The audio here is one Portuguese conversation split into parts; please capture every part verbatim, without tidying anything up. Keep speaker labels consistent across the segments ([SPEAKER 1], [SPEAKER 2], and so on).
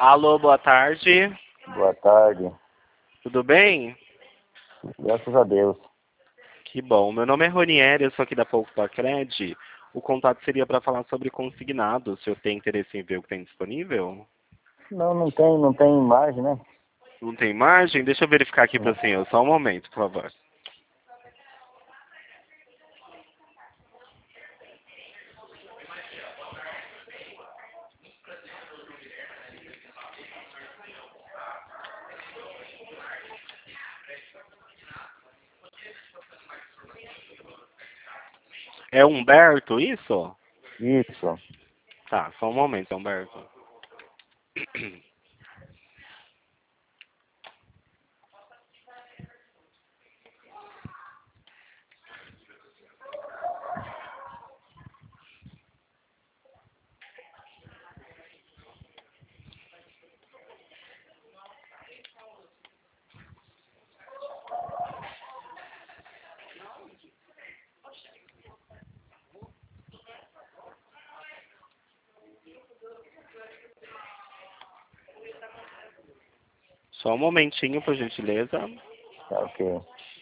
[SPEAKER 1] Alô, boa tarde.
[SPEAKER 2] Boa tarde.
[SPEAKER 1] Tudo bem?
[SPEAKER 2] Graças a Deus.
[SPEAKER 1] Que bom. Meu nome é Ronieri, eu sou aqui da Volkswagen. O contato seria para falar sobre consignado. O senhor tem interesse em ver o que tem disponível?
[SPEAKER 2] Não, não tem, não tem imagem, né?
[SPEAKER 1] Não tem margem? Deixa eu verificar aqui para o
[SPEAKER 2] Não.
[SPEAKER 1] senhor. Só um momento, por favor. É Humberto, isso?
[SPEAKER 2] Isso.
[SPEAKER 1] Tá, só um momento, Humberto. Só um momentinho, por gentileza.
[SPEAKER 2] Tá ok.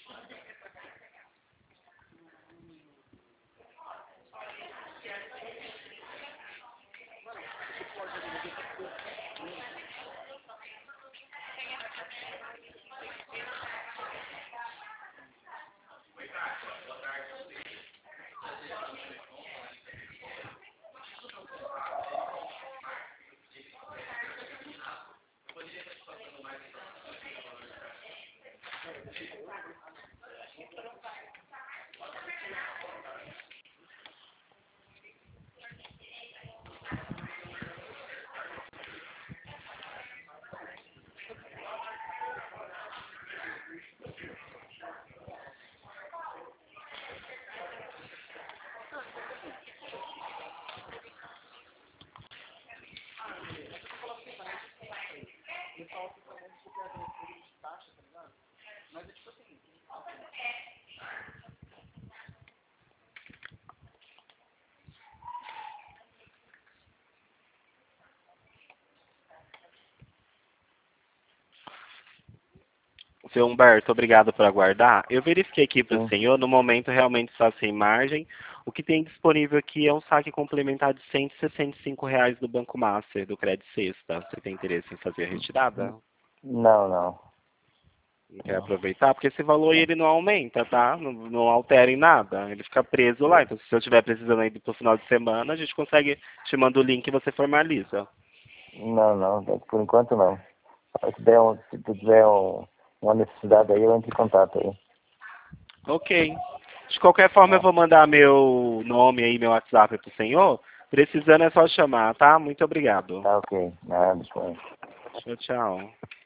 [SPEAKER 2] Seu Humberto, obrigado por aguardar. Eu verifiquei aqui para o Sim.
[SPEAKER 1] senhor, no momento realmente está sem margem. O que tem disponível aqui é um saque complementar de cento e sessenta e cinco reais do Banco Master, do Crédito Sexta. Você tem interesse em fazer a retirada?
[SPEAKER 2] Não, não.
[SPEAKER 1] Não quer aproveitar? Porque esse valor aí ele não aumenta, tá? Não, não altera em nada. Ele fica preso lá. Então, se eu estiver precisando aí pro final de semana, a gente consegue, te manda o link e você formaliza.
[SPEAKER 2] Não, não. Por enquanto não. Se tiver, um, se tiver um, uma necessidade aí, eu entro em contato aí.
[SPEAKER 1] Ok. De qualquer forma, eu
[SPEAKER 2] Tá,
[SPEAKER 1] vou mandar meu nome aí, meu WhatsApp pro senhor. Precisando é só chamar, tá? Muito obrigado.
[SPEAKER 2] tá ok. Nada, disponha.
[SPEAKER 1] Tchau, tchau.